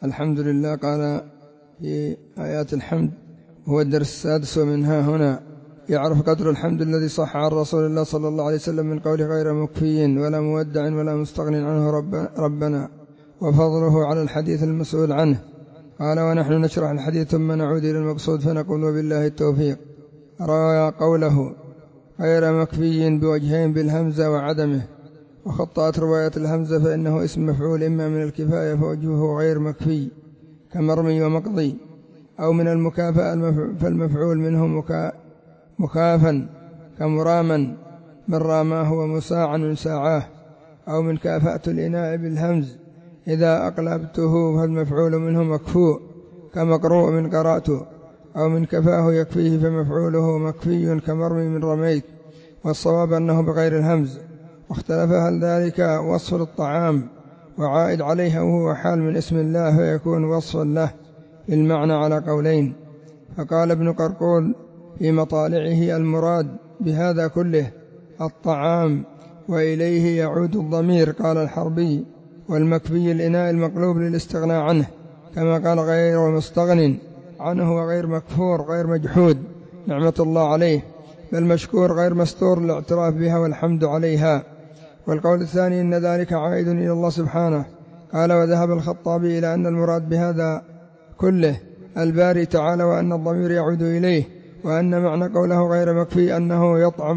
الحمد لله. قال في آيات الحمد هو الدرس السادس: ومنها هنا يعرف قدر الحمد الذي صح عن رسول الله صلى الله عليه وسلم من قول غير مكفي ولا مودع ولا مستغن عنه ربنا، وفضله على الحديث المسؤول عنه. قال: ونحن نشرح الحديث ثم نعود إلى المقصود فنقول: وبالله التوفيق. روى قوله غير مكفي بوجهين بالهمزة وعدمه، وخطأت رواية الهمزة فإنه اسم مفعول إما من الكفاية فوجهه غير مكفي كمرمي ومقضي، أو من المكافأة فالمفعول منه مكافا كمراما من راماه ومساعا من ساعاه، أو من كافأة الإناء بالهمز إذا أقلبته فالمفعول منه مكفوء كمقروء من قرأته، أو من كفاه يكفيه فمفعوله مكفي كمرمي من رميت، والصواب أنه بغير الهمز. واختلف هل ذلك وصف للطعام وعائد عليه أو هو حال من اسم الله فيكون وصفا له بالمعنى على قولين. فقال ابن قرقول في مطالعه: المراد بهذا كله الطعام وإليه يعود الضمير. قال الحربي: والمكفي الإناء المقلوب للاستغناء عنه، كما قال غير مستغن عنه وغير مكفور غير مجحود نعمة الله عليه، بل مشكور غير مستور الاعتراف بها والحمد عليها. والقول الثاني إن ذلك عائد إلى الله سبحانه. قال: وذهب الخطابي إلى أن المراد بهذا كله الباري تعالى، وأن الضمير يعود إليه، وأن معنى قوله غير مكفي أنه يطعم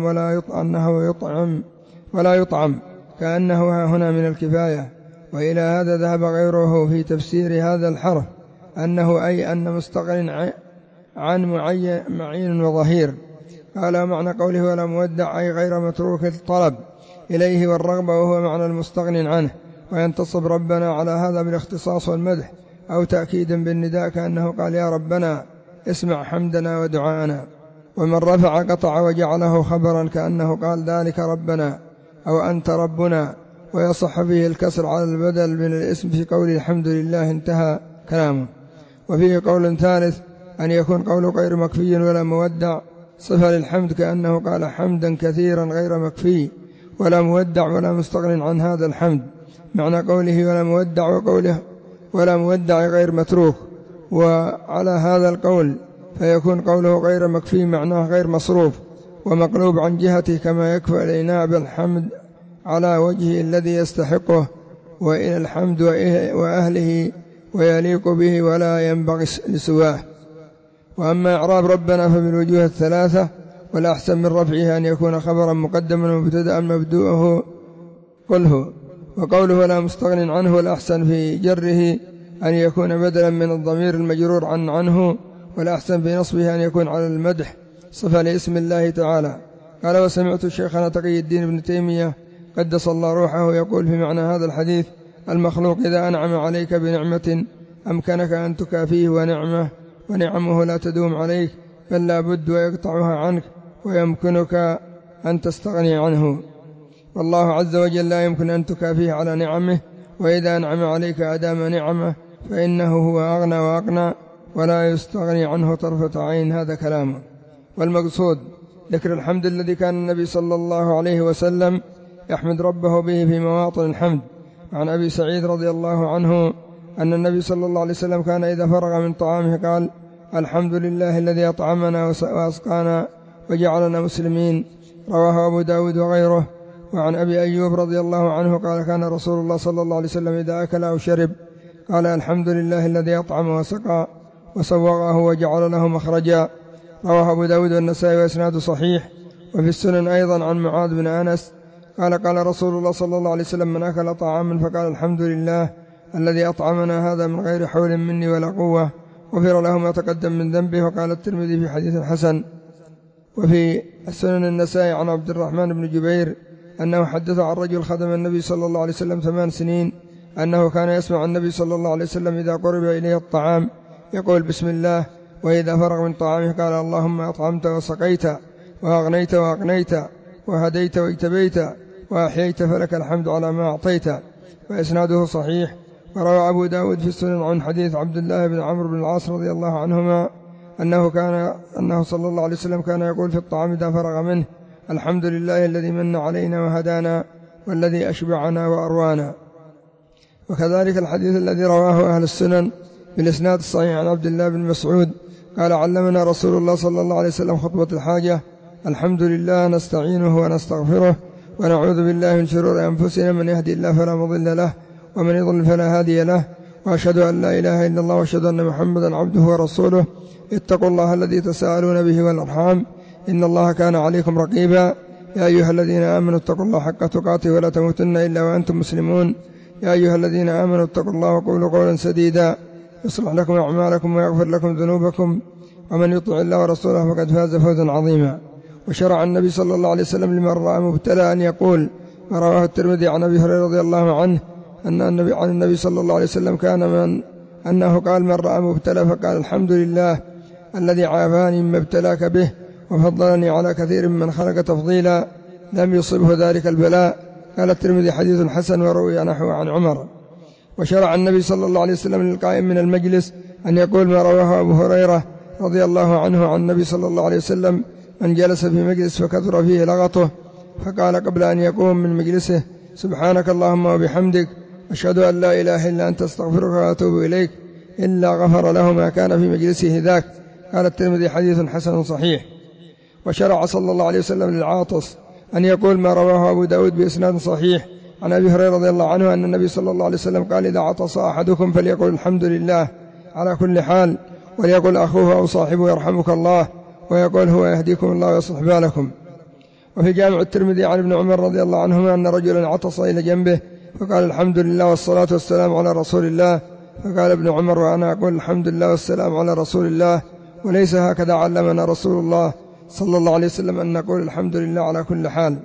ولا يطعم كأنه هنا من الكفاية. وإلى هذا ذهب غيره في تفسير هذا الحرف أنه أي أن مستغن عن معين وظهير. قال: معنى قوله ولا مودع أي غير متروك الطلب إليه والرغبة، وهو معنى المستغن عنه. وينتصب ربنا على هذا بالاختصاص والمدح أو تأكيدا بالنداء، كأنه قال: يا ربنا اسمع حمدنا ودعاءنا. ومن رفع قطع وجعله خبرا كأنه قال: ذلك ربنا أو أنت ربنا. ويصح فيه الكسر على البدل من الاسم في قول الحمد لله، انتهى كلامه. وفيه قول ثالث أن يكون قول غير مكفي ولا مودع صفة للحمد، كأنه قال: حمدا كثيرا غير مكفي ولا مودع ولا مستغن عن هذا الحمد، معنى قوله ولا مودع، وقوله ولا مودع غير متروك. وعلى هذا القول فيكون قوله غير مكفي معناه غير مصروف ومقلوب عن جهته، كما يكفى الإناء بالحمد على وجهه الذي يستحقه وإلى الحمد وأهله ويليق به ولا ينبغي لسواه. وأما إعراب ربنا فبالوجوه الثلاثة، والأحسن من رفعه أن يكون خبرا مقدما ومبتدأ مبدوءه قله. وقوله ولا مستغن عنه، والأحسن في جره أن يكون بدلا من الضمير المجرور عنه، والأحسن في نصبه أن يكون على المدح صفة لاسم الله تعالى. قال: وسمعت شيخنا تقي الدين ابن تيمية قدس الله روحه يقول في معنى هذا الحديث: المخلوق إذا أنعم عليك بنعمة أمكنك أن تكافيه ونعمه لا تدوم عليك، بل لا بد ويقطعها عنك، ويمكنك أن تستغني عنه. والله عز وجل لا يمكن أن تكافيه على نعمه، وإذا أنعم عليك أدام نعمه فإنه هو أغنى وأقنى ولا يستغني عنه طرفة عين. هذا كلامه. والمقصود ذكر الحمد الذي كان النبي صلى الله عليه وسلم يحمد ربه به في مواطن الحمد. عن أبي سعيد رضي الله عنه أن النبي صلى الله عليه وسلم كان إذا فرغ من طعامه قال: الحمد لله الذي أطعمنا وأسقانا وجعلنا مسلمين. رواه أبو داود وغيره. وعن أبي أيوب رضي الله عنه قال: كان رسول الله صلى الله عليه وسلم إذا أكل أو شرب قال: الحمد لله الذي أطعم وسقى وسوغه وجعل له مخرجا. رواه أبو داود والنسائي وإسناده صحيح. وفي السنن أيضا عن معاذ بن أنس قال: قال رسول الله صلى الله عليه وسلم: من أكل طعاما فقال: الحمد لله الذي أطعمنا هذا من غير حول مني ولا قوة غفر له ما تقدم من ذنبه. وقال الترمذي في حديث حسن. وفي السنن النسائي عن عبد الرحمن بن جبير أنه حدث عن رجل خدم النبي صلى الله عليه وسلم 8 سنين أنه كان يسمع النبي صلى الله عليه وسلم إذا قرب إليه الطعام يقول: بسم الله، وإذا فرغ من طعامه قال: اللهم أطعمت وسقيت وأغنيت وأقنيت وهديت واجتبيت وأحييت، فلك الحمد على ما أعطيت. وإسناده صحيح. وروى أبو داود في السنن عن حديث عبد الله بن عمرو بن العاص رضي الله عنهما أنه صلى الله عليه وسلم كان يقول في الطعام إذا فرغ منه: الحمد لله الذي من علينا وهدانا والذي أشبعنا وأروانا. وكذلك الحديث الذي رواه أهل السنن بالإسناد الصحيح عن عبد الله بن مسعود قال علمنا رسول الله صلى الله عليه وسلم خطبة الحاجة: الحمد لله نستعينه ونستغفره ونعوذ بالله من شرور أنفسنا، من يهدي الله فلا مضل له ومن يضلل فلا هادي له، وأشهد أن لا إله إلا الله وأشهد أن محمدا عبده ورسوله. اتقوا الله الذي تساءلون به والأرحام، إن الله كان عليكم رقيبا. يا أيها الذين آمنوا اتقوا الله حق تقاته ولا تموتن إلا وأنتم مسلمون. يا أيها الذين آمنوا اتقوا الله وقولوا قولا سديدا يصلح لكم أعمالكم ويغفر لكم ذنوبكم، ومن يطع الله ورسوله فقد فاز فوزا عظيما. وشرع النبي صلى الله عليه وسلم لمن رأى مبتلى أن يقول ما رواه الترمذي عن أبي هريرة رضي الله عنه عن النبي صلى الله عليه وسلم كان أنه قال: من رأى مبتلى فقال الحمد لله الذي عافاني مما ابتلاك به وفضلني على كثير من خلق تفضيلا لم يصبه ذلك البلاء. قال الترمذي: حديث حسن، وروي نحوه عن عمر. وشرع النبي صلى الله عليه وسلم للقائم من المجلس أن يقول ما رواه أبو هريرة رضي الله عنه عن النبي صلى الله عليه وسلم: من جلس في مجلس فكثر فيه لغطه فقال قبل أن يقوم من مجلسه: سبحانك اللهم وبحمدك أشهد أن لا إله إلا أنت أستغفرك وأتوب إليك، إلا غفر له ما كان في مجلسه ذاك. قال الترمذي: حديث حسن صحيح. وشرع صلى الله عليه وسلم للعاطس أن يقول ما رواه أبو داود بإسناد صحيح عن أبي هريرة رضي الله عنه أن النبي صلى الله عليه وسلم قال: إذا عطس أحدكم فليقل الحمد لله على كل حال، وليقل أخوه أو صاحبه يرحمك الله، ويقول هو يهديكم الله ويصلح بالكم. وفي جامع الترمذي عن ابن عمر رضي الله عنهما أن رجلا عطس إلى جنبه فقال: الحمد لله والصلاة والسلام على رسول الله. فقال ابن عمر: وأنا أقول الحمد لله والسلام على رسول الله، وليس هكذا علمنا رسول الله صلى الله عليه وسلم أن نقول الحمد لله على كل حال.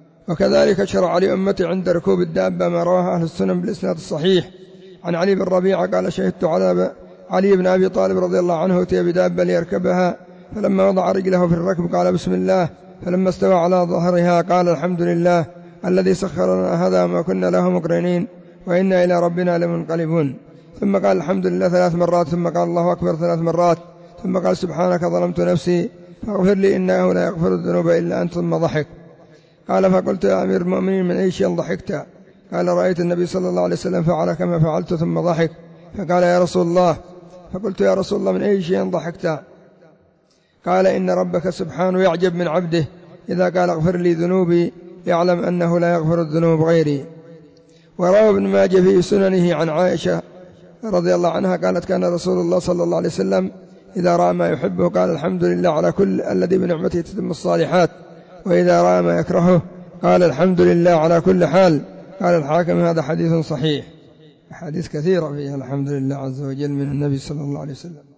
وكذلك شرع لأمتي عند ركوب الدابة ما رواه أهل السنن بالإسناد الصحيح عن علي بن ربيعة قال: شهدت على علي بن أبي طالب رضي الله عنه أتي بدابة ليركبها، فلما وضع رجله في الركب قال: بسم الله، فلما استوى على ظهرها قال: الحمد لله الذي سخر لنا هذا وما كنا له مقرنين وإنا إلى ربنا لمنقلبون. ثم قال الحمد لله 3 مرات، ثم قال الله أكبر 3 مرات، ثم قال: سبحانك ظلمت نفسي فاغفر لي إنه لا يغفر الذنوب إلا أنت. ثم ضحك. قال: فقلت: يا أمير المؤمنين من أي شيء ضحكت؟ قال: رأيت النبي صلى الله عليه وسلم فعل كما فعلت. ثم ضحك. فقال: يا رسول الله. فقلت: يا رسول الله من أي شيء ضحكت؟ قال: إن ربك سبحانه يعجب من عبده إذا قال اغفر لي ذنوبي يعلم أنه لا يغفر الذنوب غيري. وروى ابن ماجه في سننه عن عائشة رضي الله عنها قالت: كان رسول الله صلى الله عليه وسلم إذا رأى ما يحبه قال: الحمد لله على كل الذي بنعمته تتم الصالحات، وإذا رأى ما يكرهه قال: الحمد لله على كل حال. قال الحاكم: هذا حديث صحيح. أحاديث كثيرة فيها الحمد لله عز وجل من النبي صلى الله عليه وسلم.